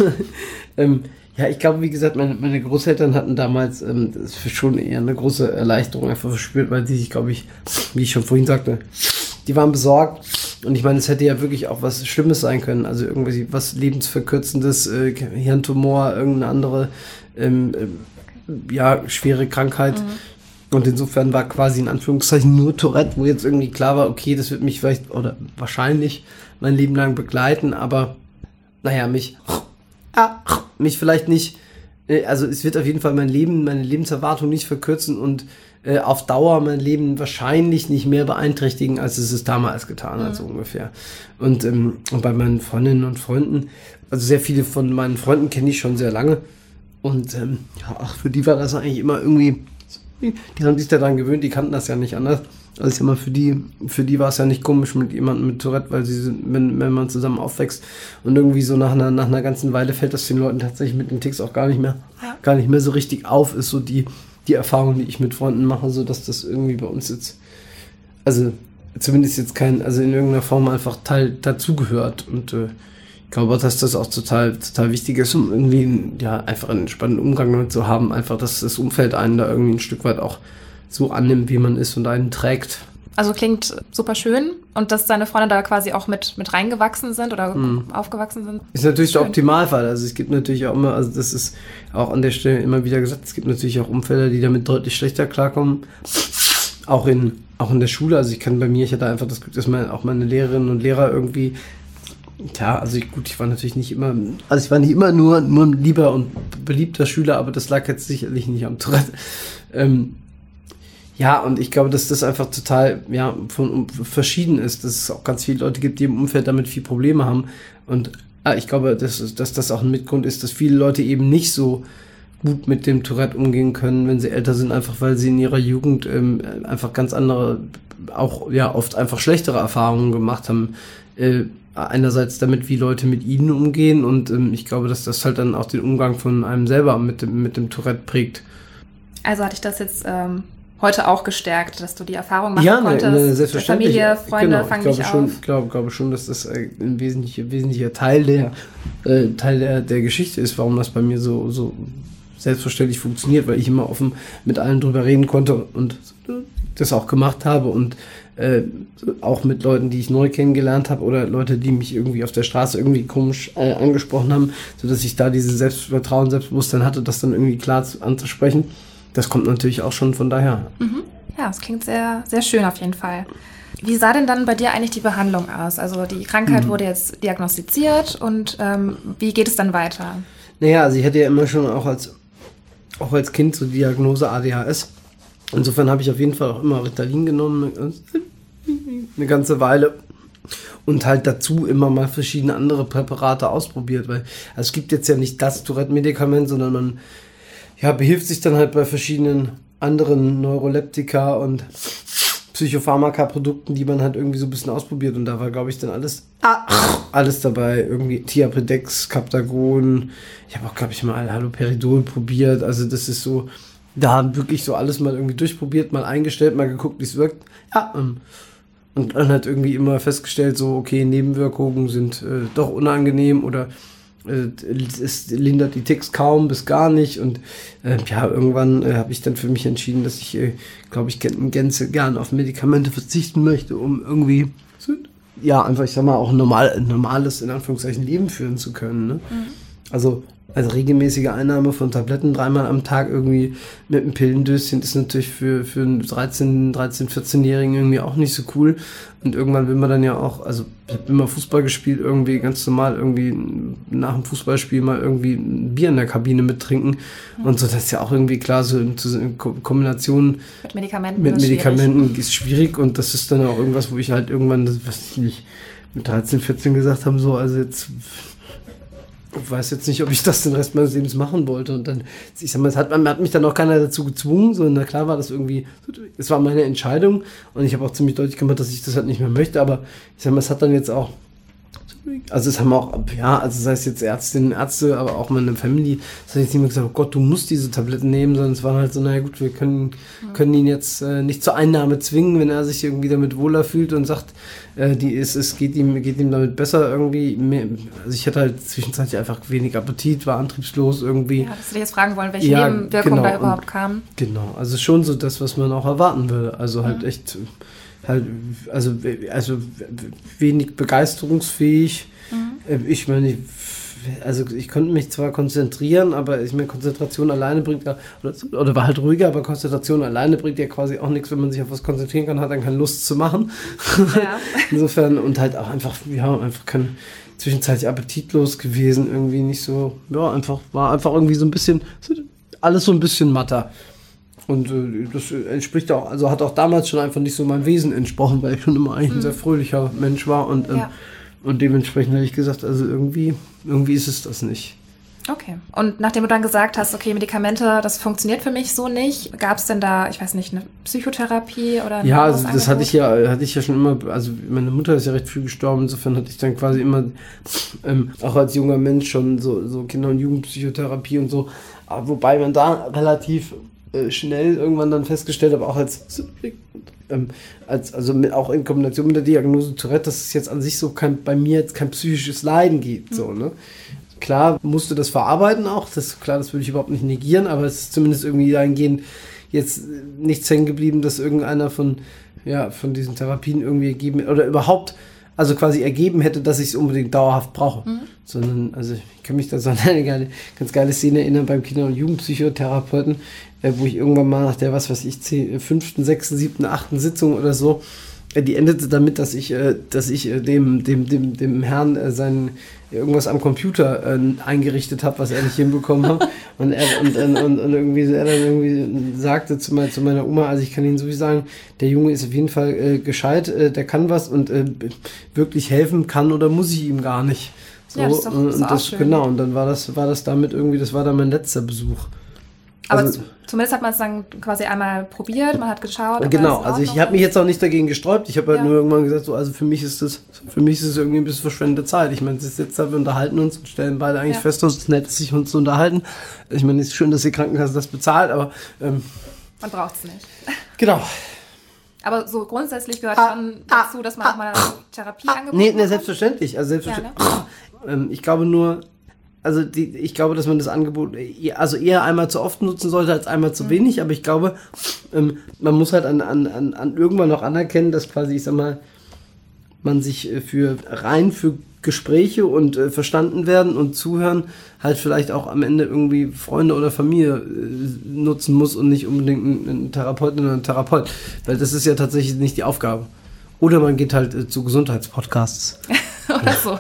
ähm, Ja, ich glaube, wie gesagt, meine, meine Großeltern hatten damals ähm, das ist schon eher eine große Erleichterung einfach verspürt, weil die sich, glaube ich, wie ich schon vorhin sagte, die waren besorgt. Und ich meine, es hätte ja wirklich auch was Schlimmes sein können. Also irgendwie was lebensverkürzendes, äh, Hirntumor, irgendeine andere ähm, äh, ja, schwere Krankheit. Mhm. Und insofern war quasi in Anführungszeichen nur Tourette, wo jetzt irgendwie klar war, okay, das wird mich vielleicht oder wahrscheinlich mein Leben lang begleiten, aber naja, mich... Ah, mich vielleicht nicht, äh, also es wird auf jeden Fall mein Leben, meine Lebenserwartung nicht verkürzen und äh, auf Dauer mein Leben wahrscheinlich nicht mehr beeinträchtigen, als es es damals getan hat, mhm. so ungefähr. Und, ähm, und bei meinen Freundinnen und Freunden, also sehr viele von meinen Freunden kenne ich schon sehr lange und ähm, ja, ach, für die war das eigentlich immer irgendwie, die haben sich daran gewöhnt, die kannten das ja nicht anders. Also immer für die, für die war es ja nicht komisch mit jemandem mit Tourette, weil sie sind, wenn, wenn man zusammen aufwächst und irgendwie so nach einer, nach einer ganzen Weile fällt das den Leuten tatsächlich mit den Tics auch gar nicht mehr, ja. gar nicht mehr so richtig auf, ist so die, die Erfahrung, die ich mit Freunden mache, so dass das irgendwie bei uns jetzt, also zumindest jetzt kein, also in irgendeiner Form einfach Teil dazugehört und äh, ich glaube, dass das auch total, total wichtig ist, um irgendwie, ja, einfach einen entspannten Umgang damit zu haben, einfach, dass das Umfeld einen da irgendwie ein Stück weit auch so annimmt, wie man ist und einen trägt. Also klingt super schön und dass deine Freunde da quasi auch mit, mit reingewachsen sind oder mhm. aufgewachsen sind. Ist natürlich schön. Der Optimalfall. Also es gibt natürlich auch immer, also das ist auch an der Stelle immer wieder gesagt, es gibt natürlich auch Umfelder, die damit deutlich schlechter klarkommen. Auch in, auch in der Schule. Also ich kann bei mir, ich hatte einfach das Glück, dass meine, auch meine Lehrerinnen und Lehrer irgendwie, ja, also ich, gut, ich war natürlich nicht immer, also ich war nicht immer nur, nur ein lieber und beliebter Schüler, aber das lag jetzt sicherlich nicht am Tourette. Ähm, Ja, und ich glaube, dass das einfach total, ja, von um, verschieden ist, dass es auch ganz viele Leute gibt, die im Umfeld damit viel Probleme haben. Und ah, ich glaube, dass, dass das auch ein Mitgrund ist, dass viele Leute eben nicht so gut mit dem Tourette umgehen können, wenn sie älter sind, einfach weil sie in ihrer Jugend ähm, einfach ganz andere, auch ja oft einfach schlechtere Erfahrungen gemacht haben. Äh, einerseits damit, wie Leute mit ihnen umgehen und ähm, ich glaube, dass das halt dann auch den Umgang von einem selber mit dem, mit dem Tourette prägt. Also hatte ich das jetzt... Ähm heute auch gestärkt, dass du die Erfahrung machen ja, konntest. Ja, selbstverständlich. Familie, Freunde genau, fangen ich dich schon, auf. Ich glaube, glaube schon, dass das ein wesentlicher, wesentlicher Teil der äh, Teil der, der Geschichte ist, warum das bei mir so, so selbstverständlich funktioniert, weil ich immer offen mit allen drüber reden konnte und das auch gemacht habe und äh, auch mit Leuten, die ich neu kennengelernt habe oder Leute, die mich irgendwie auf der Straße irgendwie komisch äh, angesprochen haben, sodass ich da dieses Selbstvertrauen, Selbstbewusstsein hatte, das dann irgendwie klar zu, anzusprechen. Das kommt natürlich auch schon von daher. Mhm. Ja, das klingt sehr, sehr schön auf jeden Fall. Wie sah denn dann bei dir eigentlich die Behandlung aus? Also die Krankheit mhm. wurde jetzt diagnostiziert und ähm, wie geht es dann weiter? Naja, also ich hatte ja immer schon auch als, auch als Kind so Diagnose A D H S. Insofern habe ich auf jeden Fall auch immer Ritalin genommen, eine ganze Weile. Und halt dazu immer mal verschiedene andere Präparate ausprobiert. Weil also es gibt jetzt ja nicht das Tourette-Medikament, sondern man ja, behilft sich dann halt bei verschiedenen anderen Neuroleptika und Psychopharmaka-Produkten, die man halt irgendwie so ein bisschen ausprobiert. Und da war, glaube ich, dann alles ah, alles dabei. Irgendwie Thiapredex, Captagon. Ich habe auch, glaube ich, mal Haloperidol probiert. Also das ist so, da haben wirklich so alles mal irgendwie durchprobiert, mal eingestellt, mal geguckt, wie es wirkt. Ja, und dann hat irgendwie immer festgestellt, so, okay, Nebenwirkungen sind äh, doch unangenehm oder es lindert die Tics kaum bis gar nicht und äh, ja, irgendwann äh, habe ich dann für mich entschieden, dass ich, äh, glaube ich, in Gänze gern auf Medikamente verzichten möchte, um irgendwie, ja, einfach, ich sag mal, auch ein, normal, ein normales, in Anführungszeichen, Leben führen zu können. Ne? Mhm. Also, Also regelmäßige Einnahme von Tabletten dreimal am Tag irgendwie mit einem Pillendöschen ist natürlich für, für einen dreizehn, dreizehn, vierzehnjährigen irgendwie auch nicht so cool. Und irgendwann will man dann ja auch, also ich habe immer Fußball gespielt, irgendwie ganz normal irgendwie nach dem Fußballspiel mal irgendwie ein Bier in der Kabine mittrinken. Mhm. Und so, das ist ja auch irgendwie klar, so in, in Kombination mit Medikamenten, mit Medikamenten schwierig. Ist schwierig. Und das ist dann auch irgendwas, wo ich halt irgendwann, das weiß ich nicht, mit dreizehn, vierzehn gesagt habe, so, also jetzt... Ich weiß jetzt nicht, ob ich das den Rest meines Lebens machen wollte. Und dann, ich sag mal, es hat, man hat mich dann auch keiner dazu gezwungen, sondern na klar war das irgendwie, es war meine Entscheidung und ich habe auch ziemlich deutlich gemacht, dass ich das halt nicht mehr möchte, aber ich sag mal, es hat dann jetzt auch, also es haben auch, ja, also sei es jetzt Ärztinnen, Ärzte, aber auch meine Family, es hat jetzt niemand gesagt, oh Gott, du musst diese Tabletten nehmen, sondern es war halt so, naja gut, wir können, können ihn jetzt äh, nicht zur Einnahme zwingen, wenn er sich irgendwie damit wohler fühlt und sagt, äh, die ist, es geht ihm, geht ihm damit besser irgendwie. Mehr, also ich hatte halt zwischenzeitlich einfach wenig Appetit, war antriebslos irgendwie. Ja, dass du dich jetzt fragen wollen, welche ja, Nebenwirkungen genau, da überhaupt kamen. Genau, also schon so das, was man auch erwarten würde. Also halt mhm. echt, halt, also, also wenig begeisterungsfähig. Mhm. Ich meine, also ich konnte mich zwar konzentrieren, aber ich meine, Konzentration alleine bringt ja, oder, oder war halt ruhiger, aber Konzentration alleine bringt ja quasi auch nichts, wenn man sich auf was konzentrieren kann, hat dann keine Lust zu machen. Ja. Insofern, und halt auch einfach, ja, einfach kein, zwischenzeitlich appetitlos gewesen, irgendwie nicht so, ja, einfach, war einfach irgendwie so ein bisschen, alles so ein bisschen matter. Und äh, das entspricht auch, also hat auch damals schon einfach nicht so mein Wesen entsprochen, weil ich schon immer eigentlich ein sehr fröhlicher Mensch war und ähm, ja. Und dementsprechend habe ich gesagt, also irgendwie, irgendwie ist es das nicht. Okay. Und nachdem du dann gesagt hast, okay, Medikamente, das funktioniert für mich so nicht, gab es denn da, ich weiß nicht, eine Psychotherapie oder ein Ja, also das hatte ich ja, hatte ich ja schon immer, also meine Mutter ist ja recht früh gestorben, insofern hatte ich dann quasi immer, ähm, auch als junger Mensch schon so, so Kinder- und Jugendpsychotherapie und so, aber wobei man da relativ äh, schnell irgendwann dann festgestellt habe, auch als Ähm, als, also mit, auch in Kombination mit der Diagnose Tourette, dass es jetzt an sich so kein, bei mir jetzt kein psychisches Leiden gibt. Mhm. So, ne? Klar musste das verarbeiten auch, das, klar, das würde ich überhaupt nicht negieren, aber es ist zumindest irgendwie dahingehend jetzt nichts hängen geblieben, dass irgendeiner von, ja, von diesen Therapien irgendwie ergeben oder überhaupt, also quasi ergeben hätte, dass ich es unbedingt dauerhaft brauche. Mhm. Sondern, also ich kann mich da so an eine geile, ganz geile Szene erinnern beim Kinder- und Jugendpsychotherapeuten, wo ich irgendwann mal nach der, was weiß ich, zehn, fünften, sechsten, siebten, achten Sitzung oder so, die endete damit, dass ich, dass ich dem, dem, dem, dem Herrn sein irgendwas am Computer eingerichtet habe, was er nicht hinbekommen hat. Und er und, und, und, und irgendwie er dann irgendwie sagte zu, mein, zu meiner Oma, also ich kann Ihnen so viel sagen, der Junge ist auf jeden Fall äh, gescheit, äh, der kann was und äh, wirklich helfen kann oder muss ich ihm gar nicht. So, ja, das ist doch, das ist und das, genau, und dann war das, war das damit irgendwie, das war dann mein letzter Besuch. Aber also, zumindest hat man es dann quasi einmal probiert, man hat geschaut. Genau, also ich habe mich jetzt auch nicht dagegen gesträubt. Ich habe halt ja. nur irgendwann gesagt, so, also für mich ist das, für mich ist es irgendwie ein bisschen verschwendete Zeit. Ich meine, es ist jetzt da, wir unterhalten uns und stellen beide eigentlich ja. fest, dass es nett ist, sich uns zu unterhalten. Ich meine, es ist schön, dass die Krankenkasse das bezahlt, aber ähm, man braucht es nicht. Genau. Aber so grundsätzlich gehört ah, schon dazu, dass man ah, auch mal eine Therapie ah, angeboten Nee, nee, selbstverständlich. Also selbstverständlich. Ja, ne? ähm, ich glaube nur, Also die, ich glaube, dass man das Angebot also eher einmal zu oft nutzen sollte als einmal zu mhm. wenig, aber ich glaube, ähm, man muss halt an, an, an, an irgendwann noch anerkennen, dass quasi, ich sag mal, man sich für rein für Gespräche und äh, verstanden werden und zuhören halt vielleicht auch am Ende irgendwie Freunde oder Familie äh, nutzen muss und nicht unbedingt einen, einen Therapeuten oder einen Therapeut, weil das ist ja tatsächlich nicht die Aufgabe. Oder man geht halt äh, zu Gesundheitspodcasts. Oder so.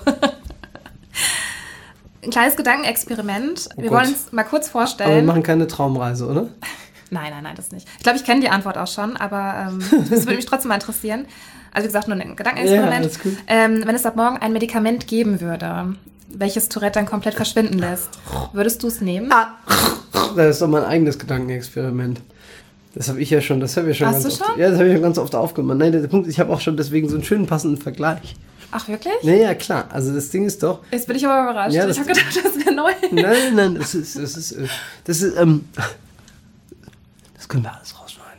Ein kleines Gedankenexperiment. Oh wir Gott. wollen uns mal kurz vorstellen. Aber wir machen keine Traumreise, oder? Nein, nein, nein, das nicht. Ich glaube, ich kenne die Antwort auch schon, aber ähm, das würde mich trotzdem mal interessieren. Also wie gesagt, nur ein Gedankenexperiment. Ja, ähm, wenn es ab morgen ein Medikament geben würde, welches Tourette dann komplett verschwinden lässt, würdest du es nehmen? Ah. Das ist doch mein eigenes Gedankenexperiment. Das habe ich ja schon, das habe ich schon Hast ganz du oft. schon? Ja, das habe ich schon ganz oft aufgemacht. Nein, der Punkt, ich habe auch schon deswegen so einen schönen passenden Vergleich. Ach, wirklich? Naja, klar. Also das Ding ist doch... Jetzt bin ich aber überrascht. Ja, ich habe gedacht, das wäre neu. Nein, nein, das ist... Das ist, das ist, ähm... Das können wir alles rausschneiden.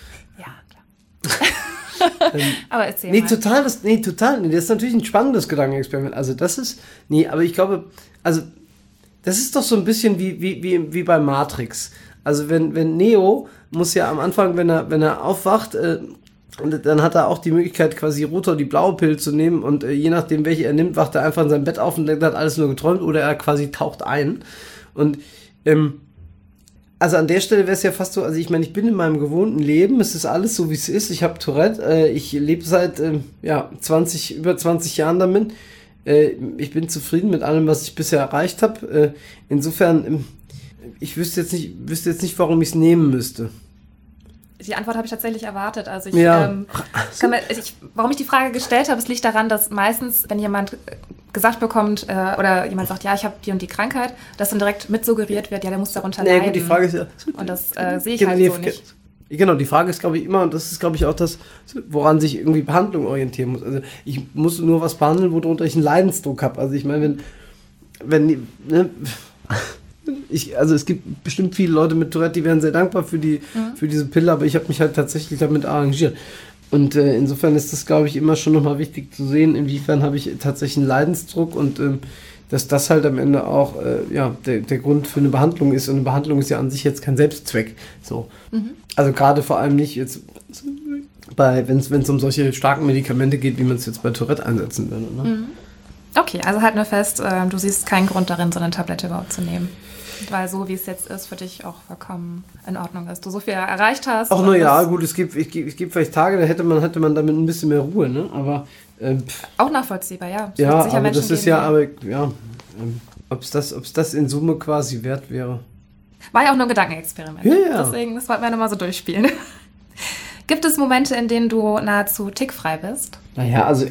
Ja, klar. ähm, aber erzähl nee, mal. Total, das, nee, total. Nee, das ist natürlich ein spannendes Gedankenexperiment. Also das ist... Nee, aber ich glaube... Also das ist doch so ein bisschen wie, wie, wie, wie bei Matrix. Also wenn, wenn Neo muss ja am Anfang, wenn er, wenn er aufwacht... Äh, Und dann hat er auch die Möglichkeit, quasi rote oder die blaue Pille zu nehmen und äh, je nachdem, welche er nimmt, wacht er einfach in seinem Bett auf und denkt, er hat alles nur geträumt oder er quasi taucht ein. Und ähm, also an der Stelle wäre es ja fast so, also ich meine, ich bin in meinem gewohnten Leben, es ist alles so, wie es ist. Ich habe Tourette, äh, ich lebe seit äh, ja, zwanzig, über zwanzig Jahren damit. Äh, ich bin zufrieden mit allem, was ich bisher erreicht habe. Äh, insofern, äh, ich wüsste jetzt nicht, wüsste jetzt nicht, warum ich es nehmen müsste. Die Antwort habe ich tatsächlich erwartet. Also ich, ja. ähm, kann mir, ich, warum ich die Frage gestellt habe, es liegt daran, dass meistens, wenn jemand gesagt bekommt äh, oder jemand sagt, ja, ich habe die und die Krankheit, dass dann direkt mit suggeriert wird, ja, der muss darunter leiden. Ja, gut, die Frage ist ja, und das äh, sehe ich halt so nicht. Genau, die Frage ist, glaube ich, immer, und das ist, glaube ich, auch das, woran sich irgendwie Behandlung orientieren muss. Also ich muss nur was behandeln, worunter ich einen Leidensdruck habe. Also ich meine, wenn, wenn, ne, ich, also es gibt bestimmt viele Leute mit Tourette, die wären sehr dankbar für die, mhm. für diese Pille, aber ich habe mich halt tatsächlich damit arrangiert. Und äh, insofern ist das, glaube ich, immer schon nochmal wichtig zu sehen, inwiefern habe ich tatsächlich einen Leidensdruck und ähm, dass das halt am Ende auch äh, ja, der, der Grund für eine Behandlung ist. Und eine Behandlung ist ja an sich jetzt kein Selbstzweck. So. Mhm. Also gerade vor allem nicht jetzt bei, wenn es um solche starken Medikamente geht, wie man es jetzt bei Tourette einsetzen würde. Ne? Mhm. Okay, also halt nur fest, äh, du siehst keinen Grund darin, so eine Tablette überhaupt zu nehmen. Weil so, wie es jetzt ist, für dich auch vollkommen in Ordnung ist. Du so viel erreicht hast. Ach, na ja, gut, es gibt, es gibt, es gibt vielleicht Tage, da hätte man, hätte man damit ein bisschen mehr Ruhe, ne? Aber äh, auch nachvollziehbar, ja. Es ja, aber Menschen das ist ja, aber ja, ähm, ob es das, ob's das in Summe quasi wert wäre. War ja auch nur ein Gedankenexperiment. Ja, ja. Deswegen, das wollten wir nochmal so durchspielen. Gibt es Momente, in denen du nahezu tickfrei bist? Naja, also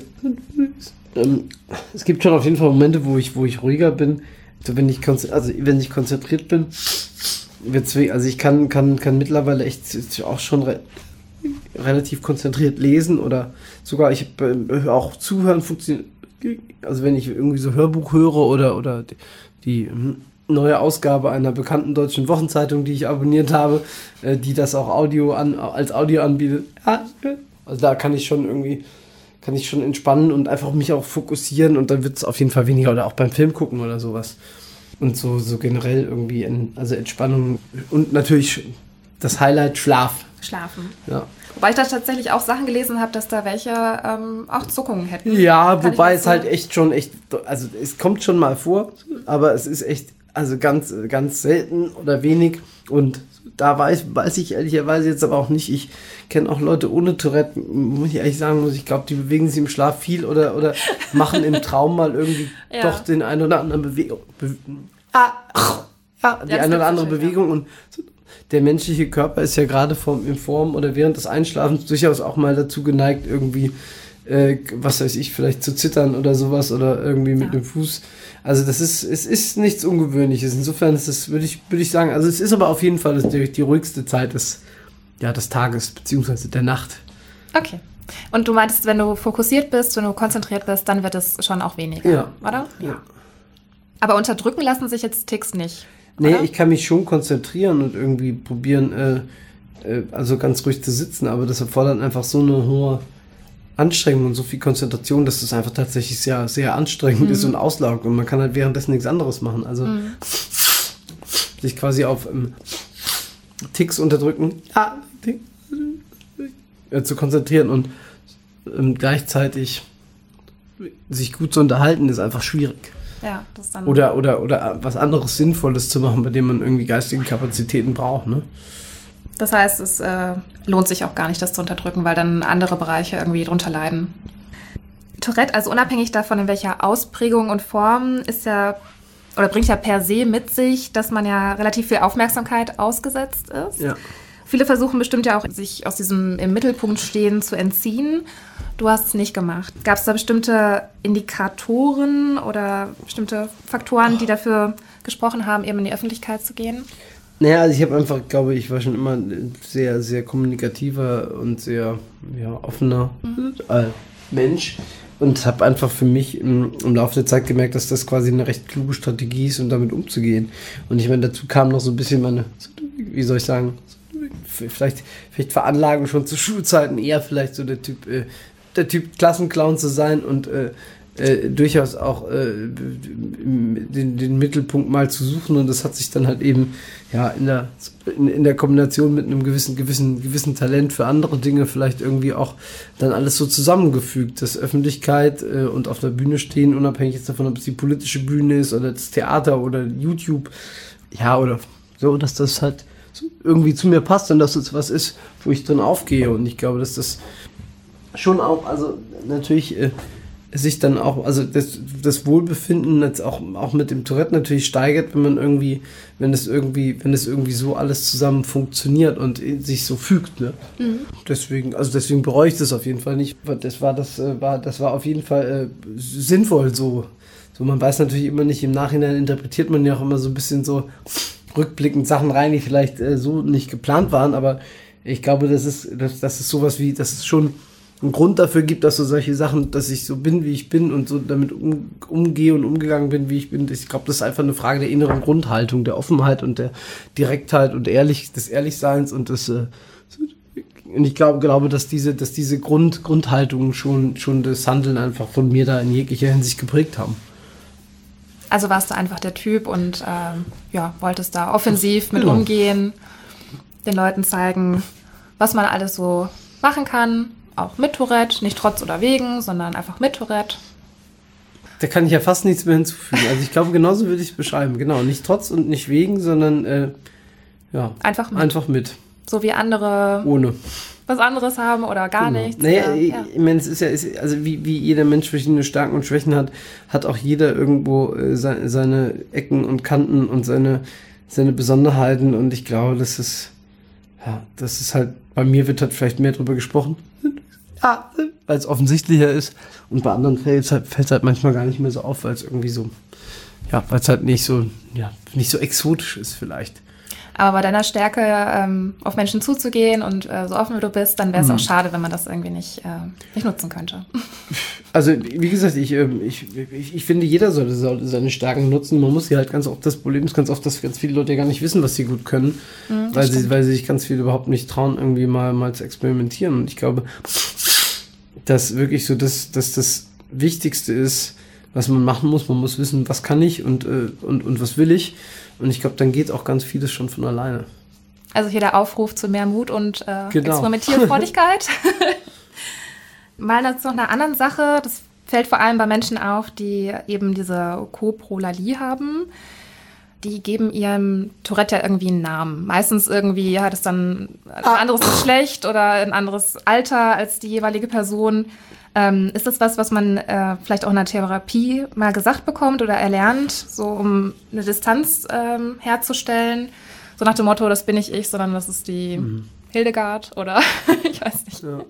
ähm, es gibt schon auf jeden Fall Momente, wo ich, wo ich ruhiger bin. Also wenn ich, also wenn ich konzentriert bin, wird's, also ich kann, kann, kann mittlerweile echt auch schon re- relativ konzentriert lesen oder sogar, ich äh, auch zuhören funktioniert. Also wenn ich irgendwie so Hörbuch höre oder, oder die, die neue Ausgabe einer bekannten deutschen Wochenzeitung, die ich abonniert habe, äh, die das auch Audio an, als Audio anbietet. Ja, also da kann ich schon irgendwie, kann ich schon entspannen und einfach mich auch fokussieren und dann wird es auf jeden Fall weniger oder auch beim Film gucken oder sowas. Und so, so generell irgendwie, in, also Entspannung und natürlich das Highlight Schlaf. Schlafen. Ja. Wobei ich da tatsächlich auch Sachen gelesen habe, dass da welche ähm, auch Zuckungen hätten. Ja, kann wobei es halt echt schon echt, also es kommt schon mal vor, aber es ist echt, also ganz, ganz selten oder wenig und da weiß, weiß ich ehrlicherweise jetzt aber auch nicht, ich kenne auch Leute ohne Tourette, muss ich ehrlich sagen, muss ich glaube, die bewegen sich im Schlaf viel oder, oder machen im Traum mal irgendwie ja. doch den ein oder anderen Bewegung, Be- ah, ja, die ja, eine oder andere Bewegung ja. Und der menschliche Körper ist ja gerade vom, in Form oder während des Einschlafens durchaus auch mal dazu geneigt, irgendwie, äh, was weiß ich, vielleicht zu zittern oder sowas oder irgendwie mit ja. dem Fuß. Also das ist, es ist nichts Ungewöhnliches. Insofern ist es, würde ich, würde ich sagen, also es ist aber auf jeden Fall die, die ruhigste Zeit des, ja, des Tages beziehungsweise der Nacht. Okay. Und du meintest, wenn du fokussiert bist, wenn du konzentriert bist, dann wird es schon auch weniger, ja. oder? Ja. ja. Aber unterdrücken lassen sich jetzt Ticks nicht. Nee, oder? Ich kann mich schon konzentrieren und irgendwie probieren, äh, äh, also ganz ruhig zu sitzen, aber das erfordert einfach so eine hohe Anstrengung und so viel Konzentration, dass das einfach tatsächlich sehr, sehr anstrengend mhm. ist und auslaugt und man kann halt währenddessen nichts anderes machen. Also mhm. sich quasi auf ähm, Ticks unterdrücken, ja, äh, zu konzentrieren und ähm, gleichzeitig sich gut zu unterhalten, ist einfach schwierig. Ja, das dann oder, oder, oder was anderes Sinnvolles zu machen, bei dem man irgendwie geistige Kapazitäten braucht, ne? Das heißt, es äh, lohnt sich auch gar nicht, das zu unterdrücken, weil dann andere Bereiche irgendwie drunter leiden. Tourette, also unabhängig davon, in welcher Ausprägung und Form, ist ja oder bringt ja per se mit sich, dass man ja relativ viel Aufmerksamkeit ausgesetzt ist. Ja. Viele versuchen bestimmt ja auch, sich aus diesem im Mittelpunkt stehen zu entziehen. Du hast es nicht gemacht. Gab es da bestimmte Indikatoren oder bestimmte Faktoren, die dafür gesprochen haben, eben in die Öffentlichkeit zu gehen? Naja, also ich habe einfach, glaube ich, war schon immer ein sehr, sehr kommunikativer und sehr ja, offener mhm. äh, Mensch und habe einfach für mich im, im Laufe der Zeit gemerkt, dass das quasi eine recht kluge Strategie ist, um damit umzugehen. Und ich meine, dazu kam noch so ein bisschen meine, wie soll ich sagen, vielleicht, vielleicht Veranlagung schon zu Schulzeiten, eher vielleicht so der Typ, äh, der Typ Klassenclown zu sein und äh, äh, durchaus auch äh, den, den Mittelpunkt mal zu suchen und das hat sich dann halt eben ja in der in, in der Kombination mit einem gewissen gewissen gewissen Talent für andere Dinge vielleicht irgendwie auch dann alles so zusammengefügt, dass Öffentlichkeit äh, und auf der Bühne stehen, unabhängig jetzt davon, ob es die politische Bühne ist oder das Theater oder YouTube, ja oder so, dass das halt irgendwie zu mir passt und dass es was ist, wo ich drin aufgehe und ich glaube, dass das schon auch, also natürlich äh, sich dann auch, also das, das Wohlbefinden jetzt auch, auch mit dem Tourette natürlich steigert, wenn man irgendwie, wenn es irgendwie, wenn es irgendwie so alles zusammen funktioniert und sich so fügt, ne? Mhm. Deswegen, also deswegen bereue ich das auf jeden Fall nicht. Das war, das war, das war auf jeden Fall äh, sinnvoll so. So, man weiß natürlich immer nicht, im Nachhinein interpretiert man ja auch immer so ein bisschen so rückblickend Sachen rein, die vielleicht äh, so nicht geplant waren, aber ich glaube, das ist, das, das ist sowas wie, das ist schon einen Grund dafür gibt, dass so solche Sachen, dass ich so bin, wie ich bin und so damit um, umgehe und umgegangen bin, wie ich bin. Ich glaube, das ist einfach eine Frage der inneren Grundhaltung, der Offenheit und der Direktheit und ehrlich, des Ehrlichseins und des äh, und ich glaube, glaube, dass diese, dass diese Grund, Grundhaltungen schon, schon das Handeln einfach von mir da in jeglicher Hinsicht geprägt haben. Also warst du einfach der Typ und ähm, ja, wolltest da offensiv mit genau. umgehen, den Leuten zeigen, was man alles so machen kann. Auch mit Tourette, nicht trotz oder wegen, sondern einfach mit Tourette. Da kann ich ja fast nichts mehr hinzufügen. Also ich glaube, genauso würde ich es beschreiben. Genau, nicht trotz und nicht wegen, sondern äh, ja, einfach mit. einfach mit. So wie andere ohne was anderes haben oder gar genau. nichts. Naja, oder, ich, ja. ich meine, es ist ja, ist, also wie, wie jeder Mensch verschiedene Stärken und Schwächen hat, hat auch jeder irgendwo äh, seine, seine Ecken und Kanten und seine, seine Besonderheiten und ich glaube, das ist, ja, das ist halt, bei mir wird halt vielleicht mehr drüber gesprochen. Ja, weil es offensichtlicher ist und bei anderen fällt es halt, fällt's halt manchmal gar nicht mehr so auf, weil es irgendwie so, ja, weil es halt nicht so, ja, nicht so exotisch ist vielleicht. Aber bei deiner Stärke, ähm, auf Menschen zuzugehen und äh, so offen wie du bist, dann wäre es mhm. auch schade, wenn man das irgendwie nicht, äh, nicht nutzen könnte. Also, wie gesagt, ich, ich, ich, ich finde, jeder sollte, sollte seine Stärken nutzen. Man muss sie halt ganz oft, das Problem ist ganz oft, dass ganz viele Leute gar nicht wissen, was sie gut können, mhm, weil, sie, weil sie sich ganz viel überhaupt nicht trauen, irgendwie mal, mal zu experimentieren. Und ich glaube, dass wirklich so das, dass das Wichtigste ist, was man machen muss. Man muss wissen, was kann ich und, äh, und, und was will ich. Und ich glaube, dann geht auch ganz vieles schon von alleine. Also hier der Aufruf zu mehr Mut und äh, genau. Experimentierfreudigkeit. Mal zu einer anderen Sache, das fällt vor allem bei Menschen auf, die eben diese Coprolalie haben. Die geben ihrem Tourette ja irgendwie einen Namen. Meistens irgendwie hat es dann ein anderes Geschlecht oder ein anderes Alter als die jeweilige Person. Ähm, ist das was, was man äh, vielleicht auch in der Therapie mal gesagt bekommt oder erlernt, so um eine Distanz ähm, herzustellen? So nach dem Motto, das bin nicht ich, sondern das ist die mhm. Hildegard oder ich weiß nicht. Ja.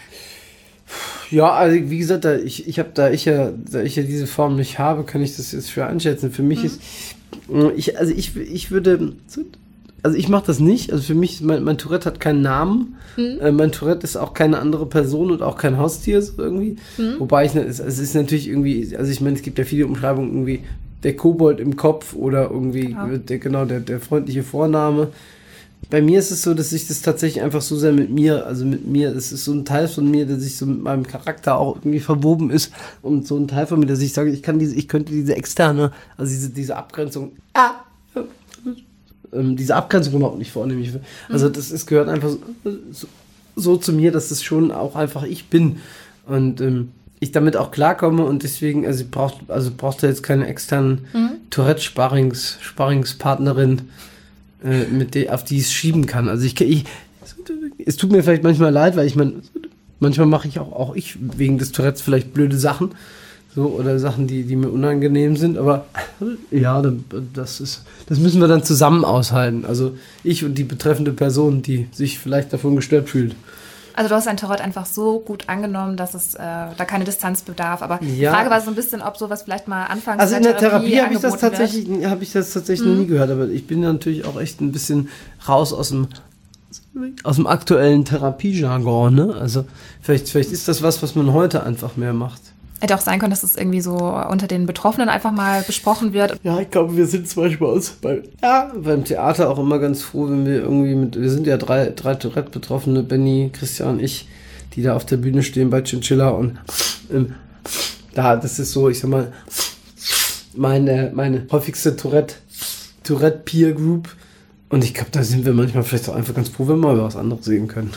Ja, also wie gesagt, da ich, ich habe da ich ja, da ich ja diese Form nicht habe, kann ich das jetzt schwer einschätzen. Für mich mhm. ist ich, also ich, ich würde, also ich mache das nicht. Also für mich ist mein, mein Tourette hat keinen Namen. Mhm. Äh, mein Tourette ist auch keine andere Person und auch kein Haustier so irgendwie. Mhm. Wobei ich, es, es ist natürlich irgendwie, also ich meine, es gibt ja viele Umschreibungen irgendwie der Kobold im Kopf oder irgendwie ja. der, genau der, der freundliche Vorname. Bei mir ist es so, dass ich das tatsächlich einfach so sehr mit mir, also mit mir, es ist so ein Teil von mir, der sich so mit meinem Charakter auch irgendwie verwoben ist und so ein Teil von mir, dass ich sage, ich kann diese, ich könnte diese externe, also diese, diese Abgrenzung, ah, ähm, diese Abgrenzung überhaupt nicht vornehmen. Ich, also das ist, gehört einfach so, so, so zu mir, dass das schon auch einfach ich bin und ähm, ich damit auch klarkomme und deswegen, also braucht, also brauchst du jetzt keine externen mhm. Tourette-Sparrings, Sparringspartnerin, mit der, auf die ich es schieben kann. Also ich, ich es tut mir vielleicht manchmal leid, weil ich meine, manchmal mache ich auch, auch ich wegen des Tourettes vielleicht blöde Sachen, so, oder Sachen, die, die mir unangenehm sind, aber ja, das ist, das müssen wir dann zusammen aushalten. Also ich und die betreffende Person, die sich vielleicht davon gestört fühlt. Also du hast dein Tourette einfach so gut angenommen, dass es äh, da keine Distanz bedarf. Aber ja. Die Frage war so ein bisschen, ob sowas vielleicht mal anfangs also in der Therapie, Therapie habe ich das tatsächlich, habe ich das tatsächlich mhm. noch nie gehört. Aber ich bin natürlich auch echt ein bisschen raus aus dem aus dem aktuellen Therapiejargon. Ne? Also vielleicht, vielleicht ist das was, was man heute einfach mehr macht. Hätte auch sein können, dass es irgendwie so unter den Betroffenen einfach mal besprochen wird. Ja, ich glaube, wir sind zum Beispiel aus bei, ja, beim Theater auch immer ganz froh, wenn wir irgendwie mit, wir sind ja drei, drei Tourette-Betroffene, Benny, Christian, ich, die da auf der Bühne stehen bei Chinchilla und ähm, da, das ist so, ich sag mal, meine, meine häufigste Tourette, Tourette Peer Group. Und ich glaube, da sind wir manchmal vielleicht auch einfach ganz froh, wenn wir mal was anderes sehen können.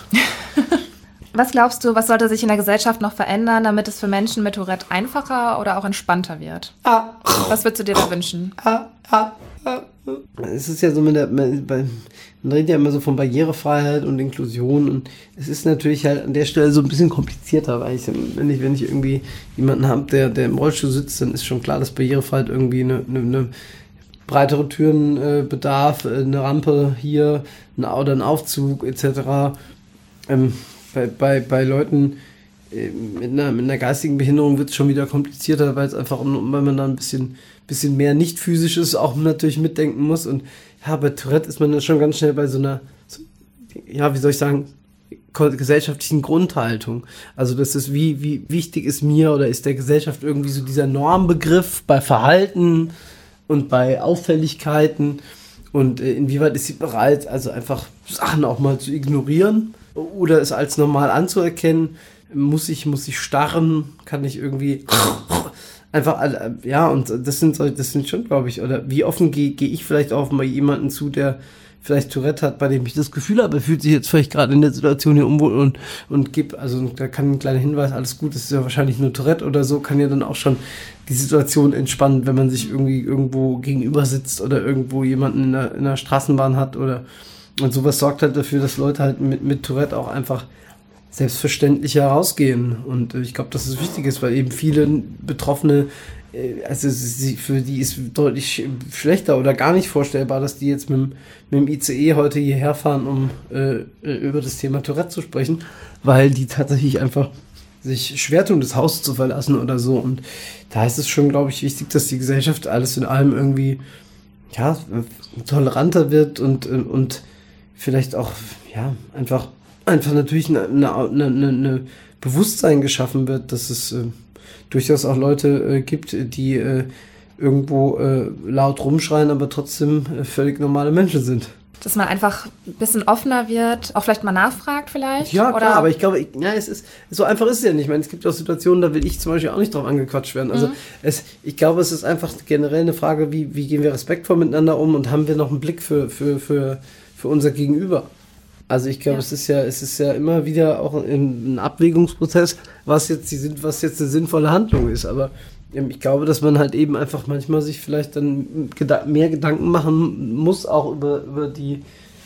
Was glaubst du, was sollte sich in der Gesellschaft noch verändern, damit es für Menschen mit Tourette einfacher oder auch entspannter wird? Ah. Was würdest du dir da wünschen? Ah, ah, ah. Es ist ja so mit der, man redet ja immer so von Barrierefreiheit und Inklusion und es ist natürlich halt an der Stelle so ein bisschen komplizierter, weil ich, wenn ich, wenn ich irgendwie jemanden habe, der, der im Rollstuhl sitzt, dann ist schon klar, dass Barrierefreiheit irgendwie eine, eine, eine breitere Türen äh, bedarf, eine Rampe hier, ein, oder ein Aufzug et cetera. Ähm, bei, bei, bei Leuten äh, mit, einer, mit einer geistigen Behinderung wird es schon wieder komplizierter, weil es einfach, weil man da ein bisschen, bisschen mehr nicht physisches auch natürlich mitdenken muss. Und ja, bei Tourette ist man dann schon ganz schnell bei so einer, so, ja, wie soll ich sagen, gesellschaftlichen Grundhaltung. Also das ist, wie, wie wichtig ist mir oder ist der Gesellschaft irgendwie so dieser Normbegriff bei Verhalten und bei Auffälligkeiten und äh, inwieweit ist sie bereit, also einfach Sachen auch mal zu ignorieren oder es als normal anzuerkennen. Muss ich, muss ich starren, kann ich irgendwie einfach, ja, und das sind, das sind schon, glaube ich, oder wie offen gehe geh ich vielleicht auch mal jemanden zu, der vielleicht Tourette hat, bei dem ich das Gefühl habe, er fühlt sich jetzt vielleicht gerade in der Situation hier unwohl und, und gibt, also da kann ein kleiner Hinweis, alles gut, das ist ja wahrscheinlich nur Tourette oder so, kann ja dann auch schon die Situation entspannen, wenn man sich irgendwie irgendwo gegenüber sitzt oder irgendwo jemanden in der, in der Straßenbahn hat oder, und sowas sorgt halt dafür, dass Leute halt mit, mit Tourette auch einfach selbstverständlicher rausgehen und ich glaube, dass es wichtig ist, weil eben viele Betroffene, also sie, für die ist deutlich schlechter oder gar nicht vorstellbar, dass die jetzt mit, mit dem I C E heute hierher fahren, um äh, über das Thema Tourette zu sprechen, weil die tatsächlich einfach sich schwer tun, das Haus zu verlassen oder so. Und da ist es schon, glaube ich, wichtig, dass die Gesellschaft alles in allem irgendwie ja toleranter wird und, und vielleicht auch ja einfach einfach natürlich eine, eine, eine, eine Bewusstsein geschaffen wird, dass es äh, durchaus auch Leute äh, gibt, die äh, irgendwo äh, laut rumschreien, aber trotzdem äh, völlig normale Menschen sind. Dass man einfach ein bisschen offener wird, auch vielleicht mal nachfragt vielleicht? Ja, oder? Klar, aber ich glaube, ich, ja, es ist, so einfach ist es ja nicht. Ich meine, es gibt auch Situationen, da will ich zum Beispiel auch nicht drauf angequatscht werden. Also mhm. es, ich glaube, es ist einfach generell eine Frage, wie, wie gehen wir respektvoll miteinander um und haben wir noch einen Blick für, für, für, für unser Gegenüber? Also ich glaube, ja. es ist ja, es ist ja immer wieder auch ein Abwägungsprozess, was jetzt die, was jetzt eine sinnvolle Handlung ist. Aber ich glaube, dass man halt eben einfach manchmal sich vielleicht dann mehr Gedanken machen muss, auch über, über die,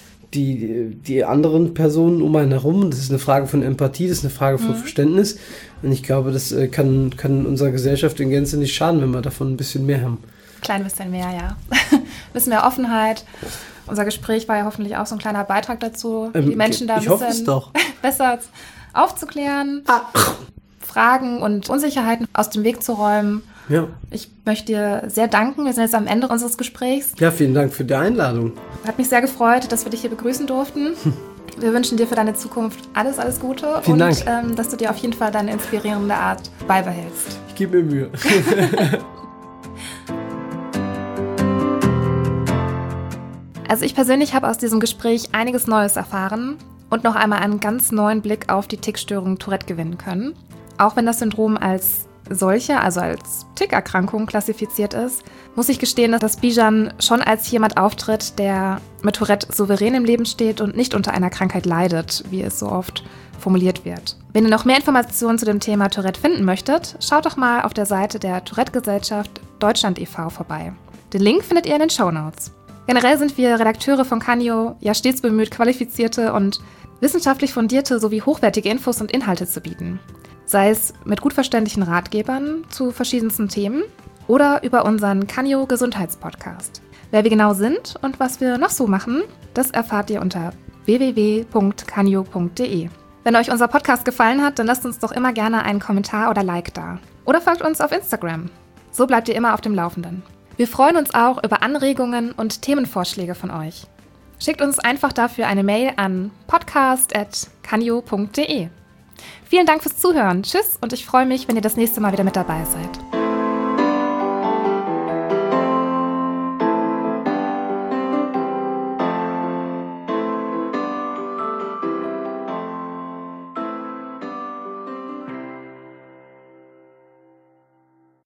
die, die anderen Personen um einen herum. Das ist eine Frage von Empathie, das ist eine Frage von mhm. Verständnis. Und ich glaube, das kann, kann unserer Gesellschaft in Gänze nicht schaden, wenn wir davon ein bisschen mehr haben. Klein bisschen mehr, ja. Ein bisschen mehr Offenheit. Unser Gespräch war ja hoffentlich auch so ein kleiner Beitrag dazu, ähm, die Menschen da ein bisschen besser aufzuklären, ah. Fragen und Unsicherheiten aus dem Weg zu räumen. Ja. Ich möchte dir sehr danken. Wir sind jetzt am Ende unseres Gesprächs. Ja, vielen Dank für die Einladung. Hat mich sehr gefreut, dass wir dich hier begrüßen durften. Hm. Wir wünschen dir für deine Zukunft alles, alles Gute. Vielen und Dank. Ähm, dass du dir auf jeden Fall deine inspirierende Art beibehältst. Ich gebe mir Mühe. Also ich persönlich habe aus diesem Gespräch einiges Neues erfahren und noch einmal einen ganz neuen Blick auf die Tickstörung Tourette gewinnen können. Auch wenn das Syndrom als solche, also als Tickerkrankung klassifiziert ist, muss ich gestehen, dass Bijan schon als jemand auftritt, der mit Tourette souverän im Leben steht und nicht unter einer Krankheit leidet, wie es so oft formuliert wird. Wenn ihr noch mehr Informationen zu dem Thema Tourette finden möchtet, schaut doch mal auf der Seite der Tourette-Gesellschaft Deutschland e V vorbei. Den Link findet ihr in den Shownotes. Generell sind wir Redakteure von Kanyo ja stets bemüht, qualifizierte und wissenschaftlich fundierte sowie hochwertige Infos und Inhalte zu bieten. Sei es mit gut verständlichen Ratgebern zu verschiedensten Themen oder über unseren Kanyo Gesundheitspodcast. Wer wir genau sind und was wir noch so machen, das erfahrt ihr unter w w w punkt kanyo punkt d e. Wenn euch unser Podcast gefallen hat, dann lasst uns doch immer gerne einen Kommentar oder Like da. Oder folgt uns auf Instagram. So bleibt ihr immer auf dem Laufenden. Wir freuen uns auch über Anregungen und Themenvorschläge von euch. Schickt uns einfach dafür eine Mail an podcast at kanyo punkt d e. Vielen Dank fürs Zuhören. Tschüss und ich freue mich, wenn ihr das nächste Mal wieder mit dabei seid.